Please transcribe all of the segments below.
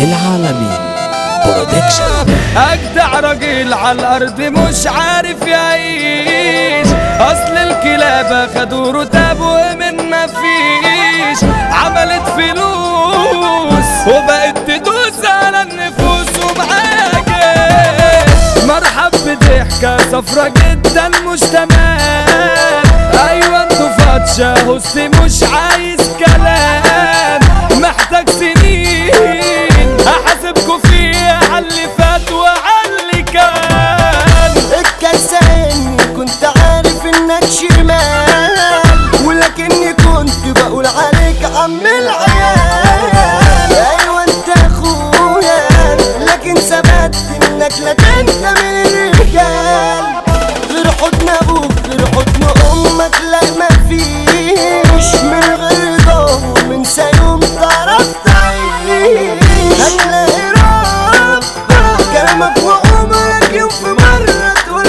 العالمين برودكشن. اجدع راجل على الارض مش عارف يعيش، اصل الكلاب خدوا رتاب ومن مفيش، عملت فلوس وبقت تدوس على النفوس ومعاجز. مرحب بضحكة صفرة جدا مش تمام، ايوه انتوا فاتشة هس مش عايز كلام، محتاج سنين احاسبكوا فيها عاللي فات وعاللي كان. الكارثة اني كنت عارف انك شمال، ولكني كنت بقول عليك عم العيال. ايوه انت اخويا لكن ثبت انك لا تنسى من الرجال، غير حضن ابوك غير حضن امك لا مفيش، من غير رضا ومن يوم تعرف تعيش. هتلاقي ربك كلامك وعمرك يوم في مرة تقول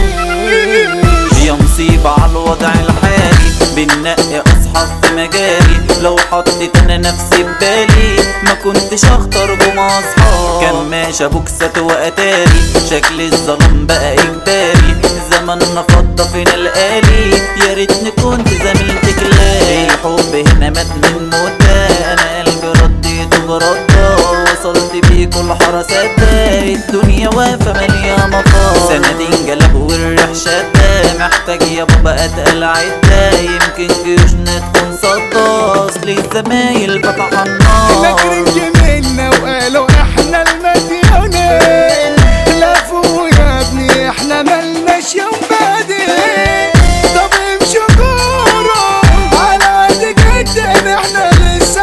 معيش. يا مصيبة على الوضع الحالي، بننقي اصحاب في مجالي، لو حطيت انا نفسي ببالي ما كنتش اختار جمع اصحاب. كان ماشي بوكسات واتاري، شكل الظلام بقى اجباري، زماننا فضة فينا الالي، يا ريتني كنت زميلتك. لا الحب هنا مات من مدة، انا قلبي رديته برده، وصلت بيكوا الحراسات ده، الدنيا واقفة مالية مطار، سنتين جلب والريح شدة، محتاج يا بابا اتقل عدة، يمكن جيوشنا تكون صدى، اصل الزمايل فتح النار. فاكرين جميلنا وقالوا احنا المديونين، لفوا يا ابني احنا ملناش يوم بعدين، طب امشوا كورة على قد جدا احنا لسه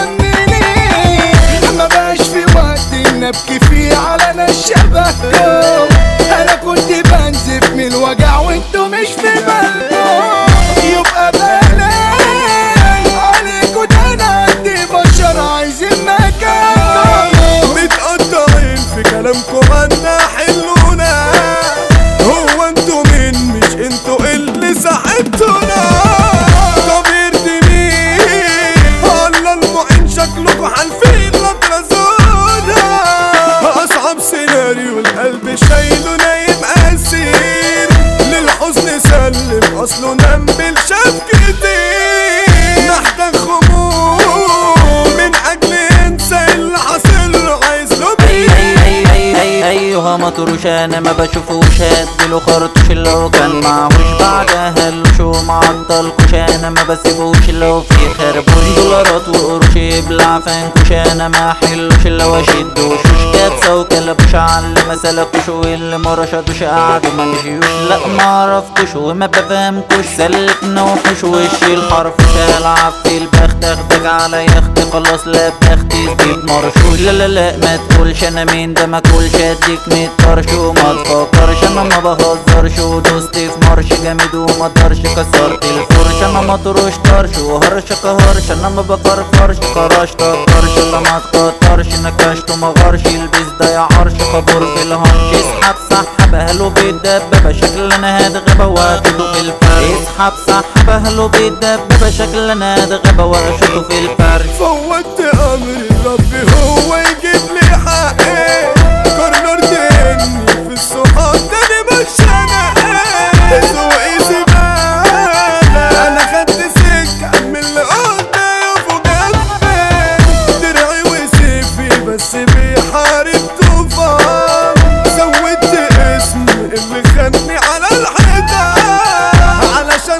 مكملين، ما بقاش في وقت نبكي فيه على ناس شبهكم، انا كنت بنزف من الوجع وانتوا مش في بالكم، يبقى بلاش عليكوا ده انا عندي بشر عايزين مكان، متقطعين في كلامكم عنا حلونا، هو انتوا مين مش انتوا اللي ساعدتونا. طب يرضي مين الله المعين شكلكوا حالفين لا ترزونا، اصعب سيناريو القلب شايله نايم اسير، للحزن سلم اصله نام بالشاف كتير، محتاج خمول من اجل انسى اللي حاصل عايز له ايوه مطروش انا ما بشوفوش، هديله خرطوش لو كان معهوش، بعدها هلوش ومعطلكوش، انا ما بسيبوش لو في خربوش، دولارات وقروش يبلع فانكوش، انا ما احلوش لو اشد وشوش، كابسه وكلبوش على اللي ما سلكوش، واللي ما رشدوش قعدوا ما مشيوش، لا ما عرفتوش وما بفهمكوش، سلكنا وحوش وشي الحرفوش، العب في البخت اخدك على يختي، خلاص لا بختي زيد مرشوش، لا ما تقولش انا مين ده ما كلش، اديك متطرش وما تفكرش، انا ما بهزرش ودوست في مرش جامد وما اقدرش، كسرت الفرش انا ما طرش طرش وهرش كهرش، انا ما بفرفرش كرش تكرش، لا ما تكترش نكشت وما غرش، البس ده يا عرش خبور في الهنش، اسحب سحب اهله بيتدبب شكل انا هتغبى واشوطه في الفرش، اسحب سحب اهله بيتدبب شكل انا هتغبى واشوطه في الفرش. فوت امري ربي هو يجيب لي حقي، قررت اني في الصحاب تاني مش انا، ذوقي زبالة انا خدت سكة من اللي قلت يقفوا جنبي، درعي وسيفي بس بيحارب طوفان، زودت اسمي اللي خدني على الحيطان، علشان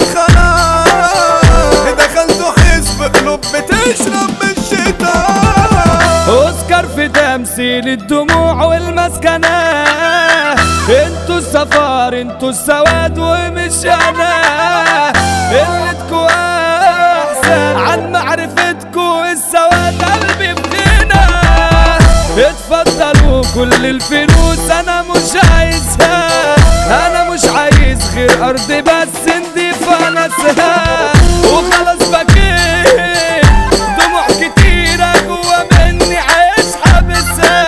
خلاص دخلتوا حزب قلوب بتشرب من الشيطان. اوسكار في تمثيل الدموع والمسكنة، انتوا السفار انتوا السواد ومش انا، قلتكوا احسن عن معرفتكوا، السواد قلبي بغنى، اتفضلوا كل الفلوس انا مش عايزها، انا مش عايز غير ارض بس نضيف ناسها، وخلاص بكيت دموع كتيرة جوا مني عايز حابسها،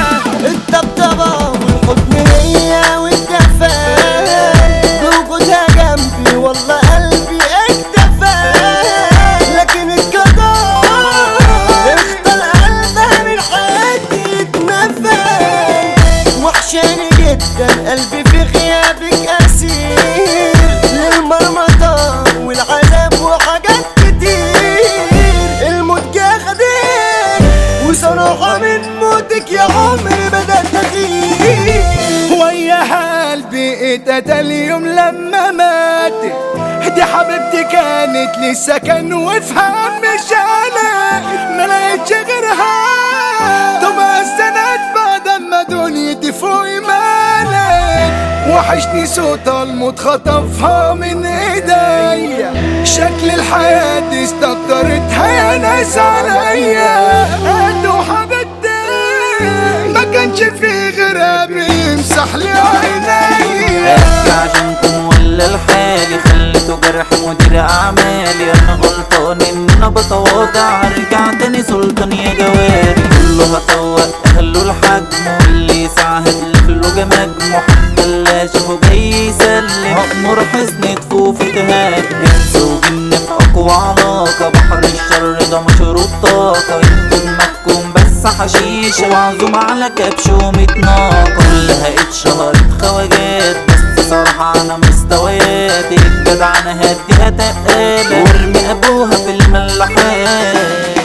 الطبطبة والحضن هي والدفا، بوجودها جنبي والله قلبي اكتفى، لكن القضاء اختار قلبها من حياتي، كان قلبي في غيابك أسير للمرمطة والعذاب وحاجات كتير. الموت جه خدك وصراحة من موتك يا عمري بدأت أغير. وياها قلبي اتقتل يوم لما ماتت، دي حبيبتي كانت لي سكن وفي هم شالت، ما لقيتش غيرها طب استند بعد ما دنيتي فوق مالت. وحشني صوت الموت خطفها من ايديا، شكل الحياة دي استقدرتها يا ناس عليا. انتوا حبيبتي ما كانش في غيرها بيمسح لي عينيا. ابكي عشانكم ولا الحالي خليته جرح مدير اعمالي. انا غلطان ان انا بتواضع، ارجع تاني سلطان يا جواري. كله هطوق اهله الحجم واللي ساعد له مجموع، حتى اللي اشوفه جاي يسلم هأمر حزن طفوفي تهاجم. زوجين في اقوى علاقة، بحر الشر ده مشروب طاقة. انتوا دماغكم بس حشيشة وعزوم على كبش ومتناقة. كلها اتشهرت خواجات بس صراحة انا مستويات. الجدعنة هديها تقالة وارمي ابوها في الملاحات.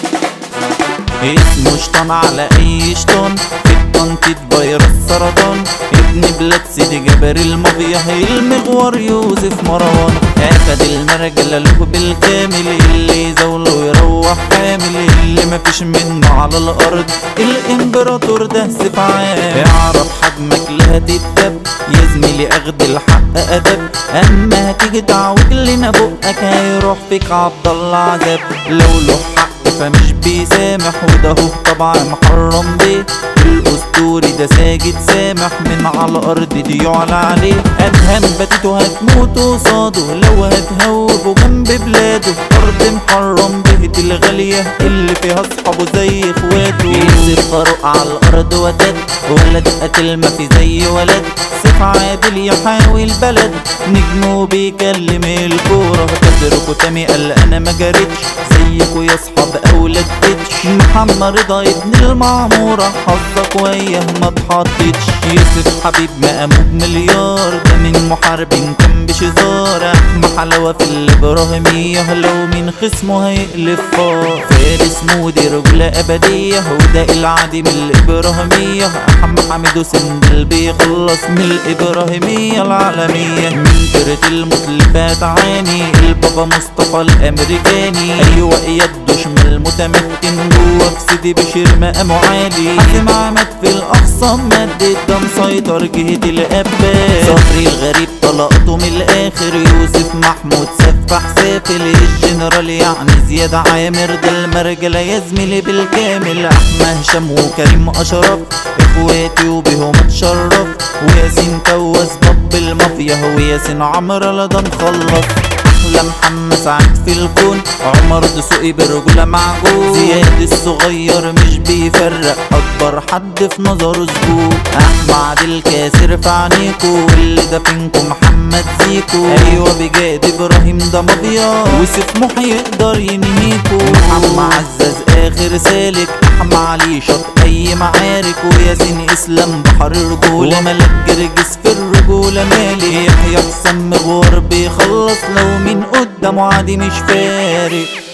اسمه شطان على اي شطان، في التنطيط فيروس سرطان. ابن بلاد سيدي جابر المافيا، المغوار يوسف مروان. اخد المرجله له بالكامل، اللي يزوله يروح كامل. اللي مفيش منه على الارض الامبراطور ده سيف عام. اعرف حجمك لا تتدب يا زميلي، اخد الحق ادب. اما هتيجي تعوج لنا بقك هيروح فيك عبدالله عذاب. لو له حق فمش بيسامح، وده هو طبعا محرم بيه. الاسطوري ده ساجد سامح، من على الارض دي يعلى عليه. ادهم بتيتو هتموت قصاده، لو هتهوبوا جنب بلاده. ارض محرم بهت الغالية اللي فيها اصحابه زي اخواته. ينزل فاروق على الارض وداد، ولد قتل ما في زي ولد. سيف عادل يحاول بلد، نجمه بيكلم الكورة. تدركوا تامي قال انا ما جريتش زيكوا يا اصحاب اولاد بيتش. محمد رضا ابن المعمورة، حظك وياه ما اتحطتش. يوسف حبيب مقامه بمليار، ده من محاربين كان بشزار. احمى حلاوة في الابراهيمية، لو من خصمه هيقلب فار. فارس مودي رجولة ابدية، وده العادي من الابراهيمية. احمد حميد وسندل بيخلص من الابراهيمية العالمية. من فرقة المتلفات عاني البابا مصطفى الامريكاني. ايوه يده شمال متمكن جوه في سيدي بشير مقامه عالي. حازم عمد في الاقصى مدد ده مسيطر جهة الاباد. صبري الغريب طلقته من الاخر. يوسف محمود سفاح سافل الجنرال يعني زياد عامر، ده المرجلة يا زميلي بالكامل. احمد هشام وكريم اشرف اخواتي وبيهم اتشرف. وياسين كواس باب المافيا، وياسين عمرو ده مخلص. احلى محمد سعد في الكون، عمر دسوقي برجولة معجون. زياد الصغير مش بيفرق، اكبر حد في نظره زبون. احمد الكاسر في عينيكو، واللي ده فينكو محمد زيكو. ايوه بجاد ابراهيم ده مافيا، وسيف محي يقدر ينهيكو. محمد عزاز اخر سالك، احمد علي شط اي معارك. وياسين اسلام بحر الرجولة، ملك جرجس في الرجولة مالي. يحيى حسام مغوار بيخلص، لو من قدامه عادي مش فارق.